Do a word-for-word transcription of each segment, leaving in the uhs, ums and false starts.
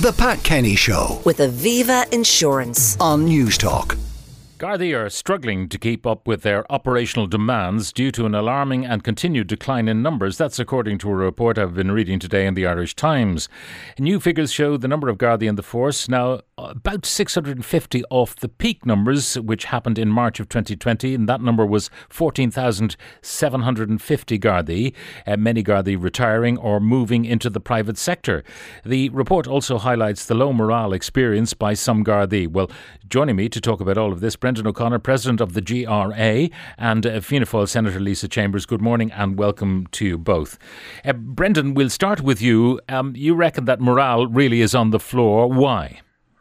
The Pat Kenny Show with Aviva Insurance on News Talk. Gardaí are struggling to keep up with their operational demands due to an alarming and continued decline in numbers. That's according to a report I've been reading today in the Irish Times. New figures show the number of Gardaí in the force now about six hundred fifty off the peak numbers, which happened in March of twenty twenty, and that number was fourteen thousand seven hundred fifty Gardaí, uh, many Gardaí retiring or moving into the private sector. The report also highlights the low morale experienced by some Gardaí. Well, joining me to talk about all of this, Brendan O'Connor, President of the G R A, and uh, Fianna Fáil Senator Lisa Chambers. Good morning and welcome to you both. Uh, Brendan, we'll start with you. Um, you reckon that morale really is on the floor. Why?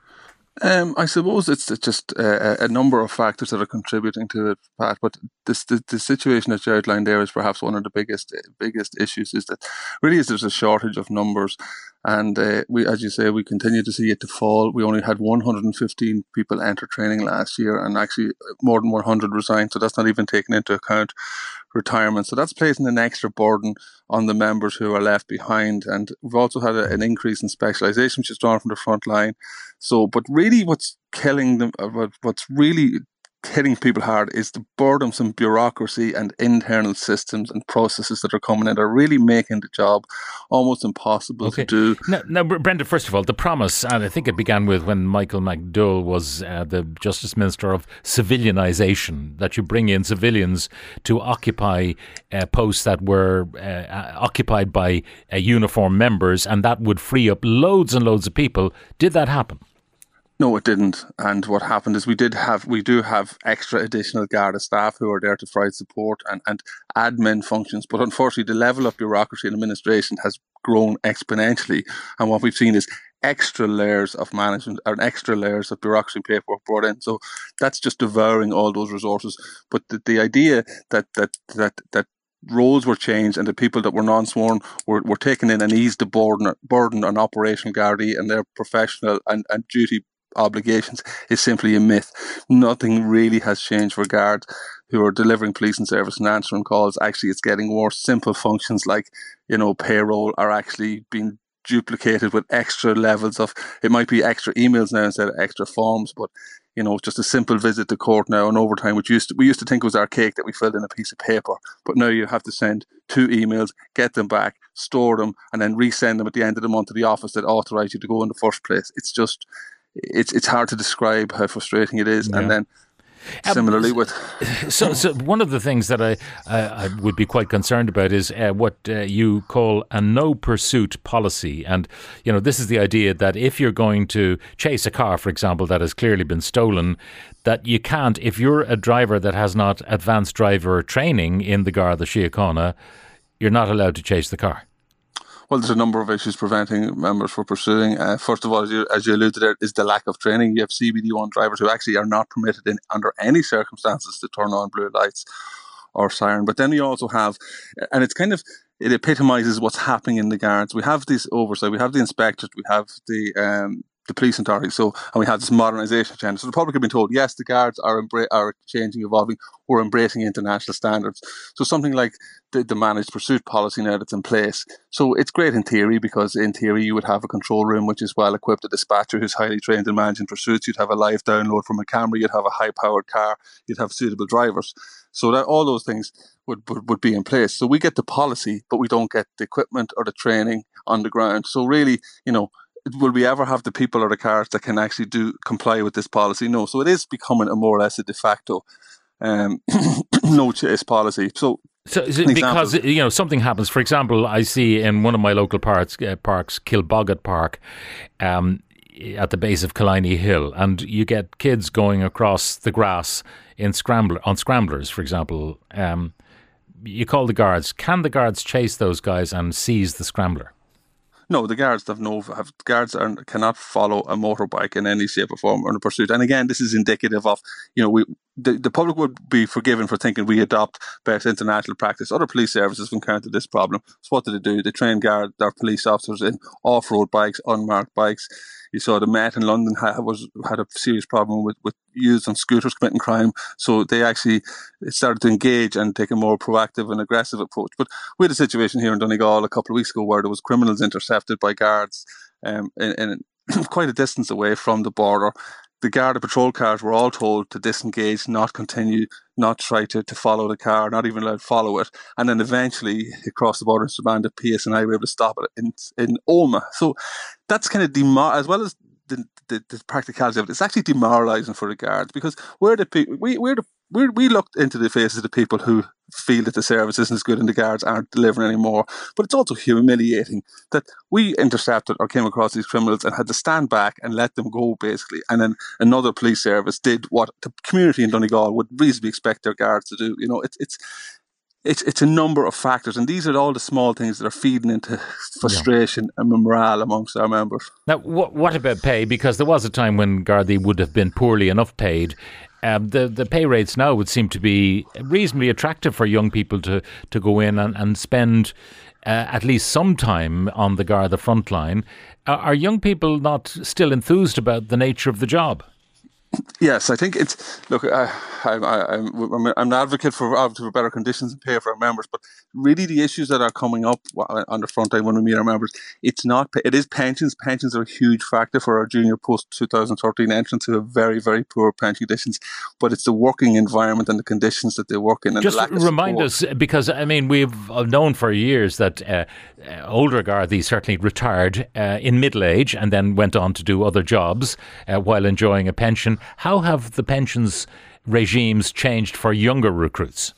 Um, I suppose it's just uh, a number of factors that are contributing to it, Pat. But this, the the situation that you outlined there is perhaps one of the biggest biggest issues. Is that really is there's a shortage of numbers, and uh, we, as you say, we continue to see it to fall. We only had one hundred fifteen people enter training last year, and actually more than one hundred resigned. So that's not even taking into account retirement. So that's placing an extra burden on the members who are left behind. And we've also had a, an increase in specialisation, which is drawn from the front line. So, but really what's killing them, uh, what's really hitting people hard is the burdensome bureaucracy and internal systems and processes that are coming in that are really making the job almost impossible okay. to do. Now, now, Brenda, first of all, the promise, and I think it began with when Michael McDowell was uh, the Justice Minister, of civilianisation, that you bring in civilians to occupy uh, posts that were uh, occupied by uh, uniformed members, and that would free up loads and loads of people. Did that happen? No, it didn't. And what happened is we did have, we do have extra additional Garda staff who are there to provide support and, and admin functions. But unfortunately, the level of bureaucracy and administration has grown exponentially. And what we've seen is extra layers of management and extra layers of bureaucracy and paperwork brought in. So that's just devouring all those resources. But the, the idea that, that, that, that, roles were changed and the people that were non-sworn were, were taken in and eased the burden, burden on operational Gardaí and their professional and, and duty obligations is simply a myth. Nothing really has changed for guards who are delivering policing service and answering calls. Actually, it's getting worse. Simple functions like, you know, payroll are actually being duplicated with extra levels of, it might be extra emails now instead of extra forms, but you know, just a simple visit to court now and overtime, which used to, we used to think was archaic, that we filled in a piece of paper. But now you have to send two emails, get them back, store them, and then resend them at the end of the month to the office that authorised you to go in the first place. It's just, it's it's hard to describe how frustrating it is. Yeah. And then similarly um, with... so, so one of the things that I, uh, I would be quite concerned about is uh, what uh, you call a no-pursuit policy. And, you know, this is the idea that if you're going to chase a car, for example, that has clearly been stolen, that you can't, if you're a driver that has not advanced driver training in the Garda Síochána, you're not allowed to chase the car. Well, there's a number of issues preventing members from pursuing. Uh, first of all, as you, as you alluded to, is the lack of training. You have C B D one drivers who actually are not permitted in under any circumstances to turn on blue lights or siren. But then you also have, and it's kind of, it epitomises what's happening in the guards. We have this oversight, we have the inspectors, we have the um, the police authority, so, and we have this modernisation agenda. So the public have been told, yes, the guards are embra- are changing, evolving, we're embracing international standards. So something like the, the managed pursuit policy now that's in place. So it's great in theory, because in theory you would have a control room which is well equipped, a dispatcher who's highly trained in managing pursuits, you'd have a live download from a camera, you'd have a high-powered car, you'd have suitable drivers. So that all those things would, would, would be in place. So we get the policy, but we don't get the equipment or the training on the ground. So really, you know, will we ever have the people or the cars that can actually do comply with this policy? No. So it is becoming a more or less a de facto um, no chase policy. So, so is it because, you know, something happens. For example, I see in one of my local parks, uh, parks Kilboggett Park, um, at the base of Killiney Hill, and you get kids going across the grass in scrambler on scramblers, for example. Um, you call the guards. Can the guards chase those guys and seize the scrambler? No, the guards have no have guards are, cannot follow a motorbike in any shape or form or in a pursuit. And again, this is indicative of, you know, we the, the public would be forgiven for thinking we adopt best international practice. Other police services have encountered this problem. So what did they do? They train guard their police officers in off-road bikes, unmarked bikes. You saw the Met in London had, was, had a serious problem with, with youths on scooters committing crime. So they actually started to engage and take a more proactive and aggressive approach. But we had a situation here in Donegal a couple of weeks ago where there was criminals intercepted by guards um, in, in quite a distance away from the border. The Garda patrol cars were all told to disengage, not continue, not try to, to follow the car, not even allowed to follow it. And then eventually, across the border in Strabane, the P S N I were able to stop it in, in Omagh. So that's kind of, demor- as well as the, the, the practicality of it, it's actually demoralising for the guards, because we're the pe- we, we're the we we looked into the faces of the people who feel that the service isn't as good and the guards aren't delivering anymore. But it's also humiliating that we intercepted or came across these criminals and had to stand back and let them go, basically. And then another police service did what the community in Donegal would reasonably expect their guards to do. You know, it's it's it's it's a number of factors, and these are all the small things that are feeding into frustration yeah. and morale amongst our members. Now, what what about pay? Because there was a time when Gardaí would have been poorly enough paid. Um, the the pay rates now would seem to be reasonably attractive for young people to, to go in and, and spend uh, at least some time on the Garda front line. Uh, are young people not still enthused about the nature of the job? Yes, I think it's, look, I, I, I, I'm, I'm an advocate for, for better conditions and pay for our members, but really the issues that are coming up on the front line when we meet our members, it's not, it is pensions. Pensions are a huge factor for our junior post twenty thirteen entrants who have very, very poor pension conditions, but it's the working environment and the conditions that they work in. And just the lack remind of us, because I mean, we've known for years that uh, older Gardaí certainly retired uh, in middle age and then went on to do other jobs uh, while enjoying a pension. How have the pensions regimes changed for younger recruits?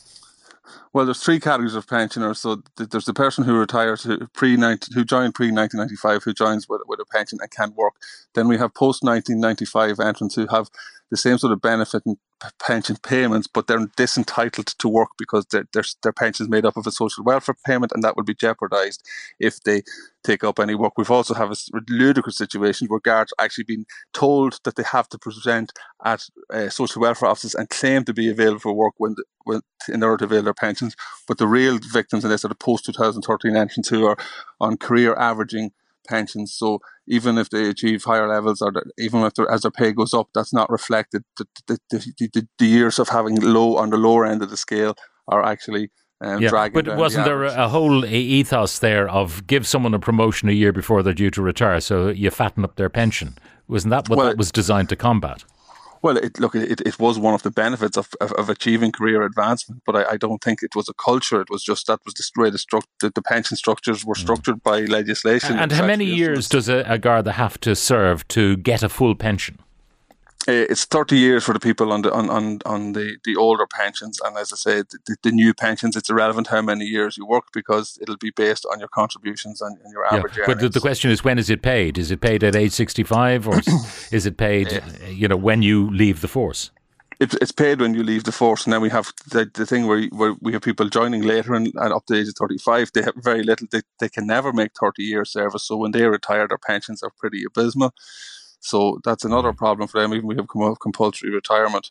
Well, there's three categories of pensioners. So th- there's the person who retires, who pre who joined pre nineteen ninety-five, who joins with, with a pension and can work. Then we have post nineteen ninety-five entrants who have the same sort of benefit and p- pension payments, but they're disentitled to work because their their pension is made up of a social welfare payment, and that will be jeopardised if they take up any work. We've also have a ludicrous situation where guards are actually being told that they have to present at uh, social welfare offices and claim to be available for work when, the, when in order to avail their pensions. But the real victims in this are the post twenty thirteen entrants who are on career averaging pensions. So even if they achieve higher levels, or the, even if as their pay goes up, that's not reflected. The, the, the, the, the years of having low on the lower end of the scale are actually Um, yeah, but wasn't the there a whole ethos there of give someone a promotion a year before they're due to retire, so you fatten up their pension? Wasn't that what well, that was designed to combat? Well, it, look, it, it was one of the benefits of, of, of achieving career advancement, but I, I don't think it was a culture. It was just that was the way the, stru- the, the pension structures were structured mm. by legislation. And, and how many years does a, a Garda have to serve to get a full pension? It's thirty years for the people on the on, on, on the, the older pensions, and as I say, the, the new pensions, it's irrelevant how many years you work because it'll be based on your contributions and, and your average yeah, but earnings. The question is, when is it paid? Is it paid at age sixty-five, or is it paid, yeah. you know, when you leave the force? It's it's paid when you leave the force, and then we have the, the thing where, where we have people joining later and, and up to the age of thirty-five. They have very little. They they can never make thirty years service, so when they retire, their pensions are pretty abysmal. So that's another problem for them. Even we have come out compulsory retirement.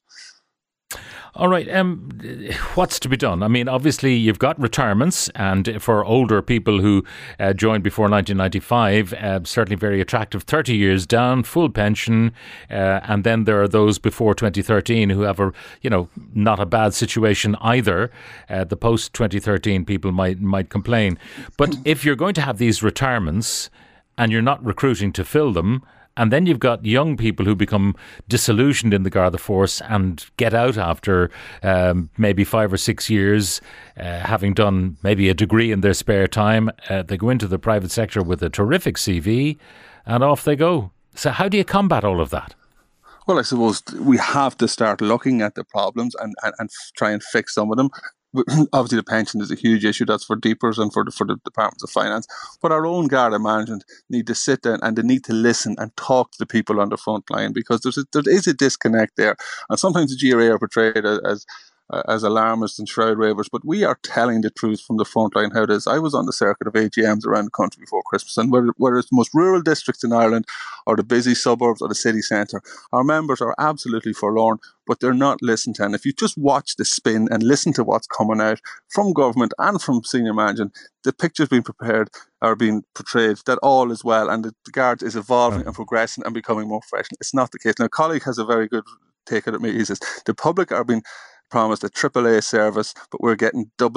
All right. Um, what's to be done? I mean, obviously, you've got retirements, and for older people who uh, joined before nineteen ninety-five, uh, certainly very attractive. thirty years down, full pension, uh, and then there are those before twenty thirteen who have a, you know, not a bad situation either. Uh, the post twenty thirteen people might might complain, but if you're going to have these retirements and you're not recruiting to fill them, and then you've got young people who become disillusioned in the Garda force and get out after um, maybe five or six years, uh, having done maybe a degree in their spare time. Uh, they go into the private sector with a terrific C V and off they go. So how do you combat all of that? Well, I suppose we have to start looking at the problems and, and, and try and fix some of them. Obviously, the pension is a huge issue. That's for Deepers and for the, for the departments of finance. But our own Garda management need to sit down and they need to listen and talk to the people on the front line, because there's a, there is a disconnect there. And sometimes the G R A are portrayed as as alarmists and shroud wavers, but we are telling the truth from the front line how it is. I was on the circuit of A G Ms around the country before Christmas, and whether, whether it's the most rural districts in Ireland or the busy suburbs or the city centre, our members are absolutely forlorn, but they're not listened to. And if you just watch the spin and listen to what's coming out from government and from senior management, the pictures being prepared are being portrayed that all is well and the, the Guard is evolving right. and progressing and becoming more professional. It's not the case. Now, a colleague has a very good take at me. He says the public are being promised a triple A service, but we're getting double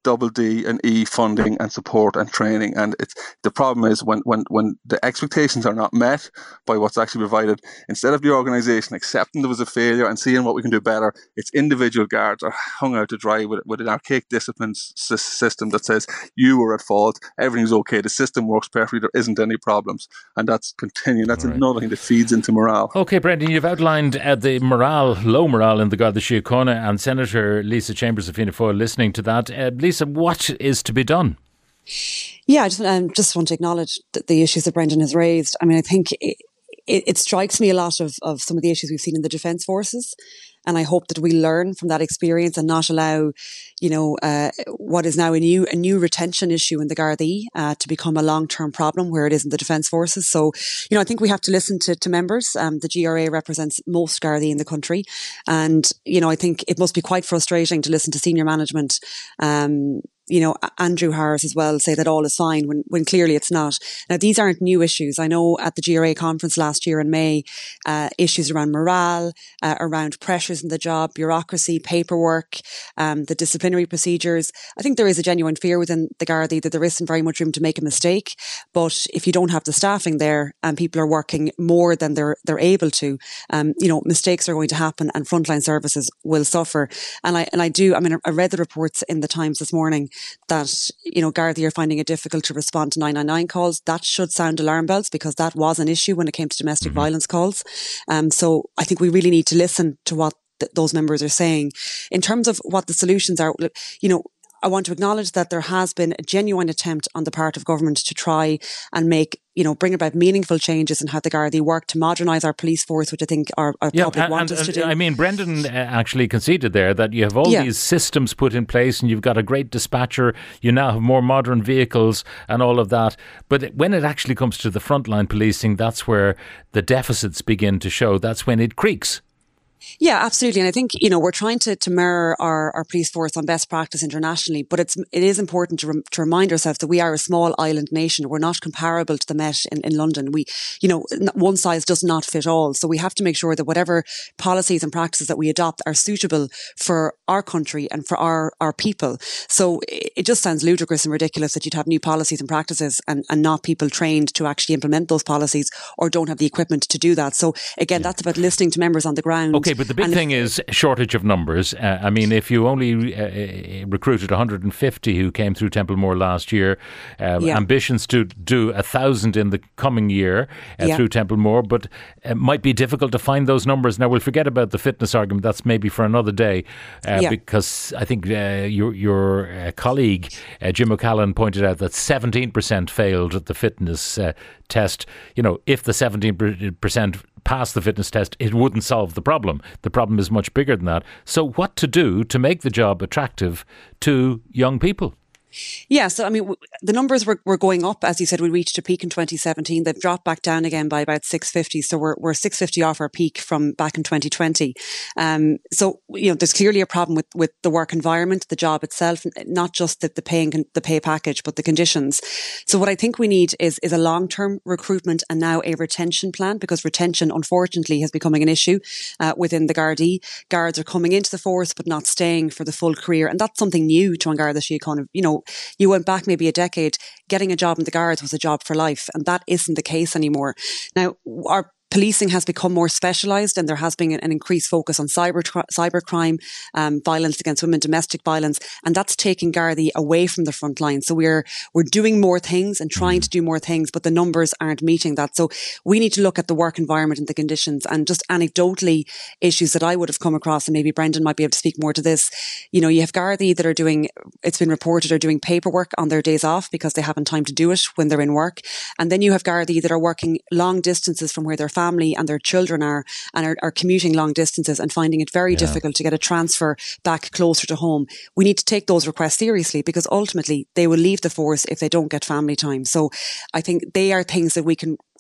double D and E funding and support and training. And it's the problem is when, when, when the expectations are not met by what's actually provided, instead of the organisation accepting there was a failure and seeing what we can do better, it's individual guards are hung out to dry with, with an archaic discipline s- system that says you were at fault, everything's okay, the system works perfectly, there isn't any problems. And that's continuing. That's right. Another thing that feeds into morale. Okay, Brendan, you've outlined uh, the morale, low morale in the Garda Síochána, and Senator Lisa Chambers of Fianna Fáil listening to that. Uh, Lisa, what is to be done? Yeah, I just, um, just want to acknowledge the, the issues that Brendan has raised. I mean, I think it, it, it strikes me a lot of, of some of the issues we've seen in the Defence Forces. And I hope that we learn from that experience and not allow, you know, uh, what is now a new a new retention issue in the Gardaí uh, to become a long-term problem where it is in the Defence Forces. So, you know, I think we have to listen to, to members. Um, the G R A represents most Gardaí in the country. And, you know, I think it must be quite frustrating to listen to senior management, um, you know, Andrew Harris as well, say that all is fine when, when clearly it's not. Now, these aren't new issues. I know at the G R A conference last year in May, uh, issues around morale, uh, around pressures in the job, bureaucracy, paperwork, um, the disciplinary procedures. I think there is a genuine fear within the Gardaí that there isn't very much room to make a mistake. But if you don't have the staffing there and people are working more than they're they're able to, um, you know, mistakes are going to happen and frontline services will suffer. And I and I do. I mean, I read the reports in the Times this morning that, you know, Gardaí are finding it difficult to respond to nine nine nine calls. That should sound alarm bells because that was an issue when it came to domestic mm-hmm. violence calls. Um, so I think we really need to listen to what th- those members are saying. In terms of what the solutions are, you know, I want to acknowledge that there has been a genuine attempt on the part of government to try and make, you know, bring about meaningful changes in how the Gardaí work to modernise our police force, which I think our, our yeah, public and, want and, us to do. I mean, Brendan actually conceded there that you have all yeah. these systems put in place and you've got a great dispatcher, you now have more modern vehicles and all of that. But when it actually comes to the frontline policing, that's where the deficits begin to show. That's when it creaks. Yeah, absolutely. And I think, you know, we're trying to, to mirror our, our police force on best practice internationally, but it's, it is important to, rem, to remind ourselves that we are a small island nation. We're not comparable to the Met in, in London. We, you know, one size does not fit all. So we have to make sure that whatever policies and practices that we adopt are suitable for our country and for our, our people. So it just sounds ludicrous and ridiculous that you'd have new policies and practices and, and not people trained to actually implement those policies or don't have the equipment to do that. So again, that's about listening to members on the ground. Okay. But the big and thing is shortage of numbers. Uh, I mean, if you only uh, recruited one hundred fifty who came through Templemore last year, uh, yeah. ambitions to do a thousand in the coming year uh, yeah. through Templemore, but it might be difficult to find those numbers. Now, we'll forget about the fitness argument. That's maybe for another day, uh, yeah. because I think uh, your your uh, colleague uh, Jim O'Callaghan pointed out that seventeen percent failed at the fitness uh, test. You know, if the seventeen percent pass the fitness test, it wouldn't solve the problem. The problem is much bigger than that. So what to do to make the job attractive to young people? Yeah, so I mean, w- the numbers were, were going up. As you said, we reached a peak in twenty seventeen. They've dropped back down again by about six fifty. So we're we're six fifty off our peak from back in twenty twenty. Um, so, you know, there's clearly a problem with, with the work environment, the job itself, not just the, the pay and the pay package, but the conditions. So what I think we need is, is a long-term recruitment and now a retention plan, because retention, unfortunately, is becoming an issue uh, within the Gardaí. Guards are coming into the force, but not staying for the full career. And that's something new to An Garda Síochána. You know, you went back maybe a decade, getting a job in the Guards was a job for life, and that isn't the case anymore. Now, our policing has become more specialised, and there has been an increased focus on cyber cybercrime, um, violence against women, domestic violence, and that's taking Gardaí away from the front line. So we're we're doing more things and trying to do more things, but the numbers aren't meeting that. So we need to look at the work environment and the conditions. And just anecdotally, issues that I would have come across, and maybe Brendan might be able to speak more to this. You know, you have Gardaí that are doing, it's been reported, are doing paperwork on their days off because they haven't time to do it when they're in work. And then you have Gardaí that are working long distances from where their family family and their children are, and are, are commuting long distances and finding it very yeah. difficult to get a transfer back closer to home. We need to take those requests seriously, because ultimately they will leave the force if they don't get family time. So I think they are things that we can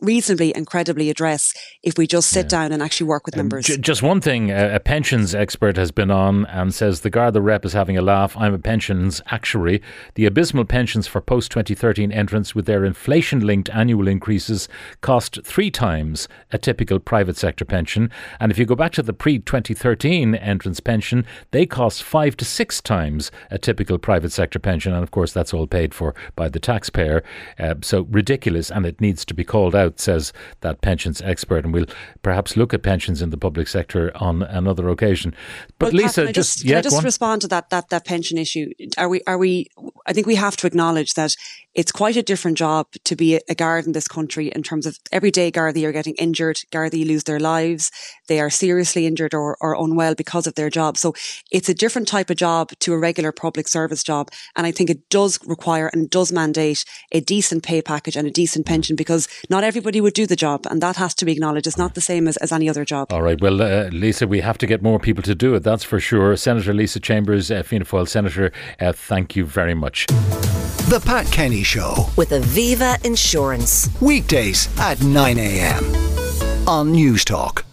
reasonably and credibly address if we just sit Yeah. down and actually work with Um, members. j- just one thing, a, a pensions expert has been on and says the Garda rep is having a laugh. I'm a pensions actuary. The abysmal pensions for post twenty thirteen entrants with their inflation-linked annual increases cost three times a typical private sector pension. And if you go back to the pre twenty thirteen entrants pension, they cost five to six times a typical private sector pension. And of course, that's all paid for by the taxpayer. Uh, so ridiculous, and it needs to be called out, says that pensions expert. And we'll perhaps look at pensions in the public sector on another occasion. But Well, Pat, Lisa, can I just, just, yeah, can I go just on. respond to that that that pension issue? Are we are we? I think we have to acknowledge that it's quite a different job to be a guard in this country in terms of everyday Gardaí are getting injured, Gardaí lose their lives, they are seriously injured or, or unwell because of their job. So it's a different type of job to a regular public service job. And I think it does require and does mandate a decent pay package and a decent pension, because not everybody would do the job, and that has to be acknowledged. It's not the same as, as any other job. All right. Well, uh, Lisa, we have to get more people to do it. That's for sure. Senator Lisa Chambers, uh, Fianna Fáil Senator, uh, thank you very much. The Pat Kenny Show. With Aviva Insurance. Weekdays at nine a.m. on News Talk.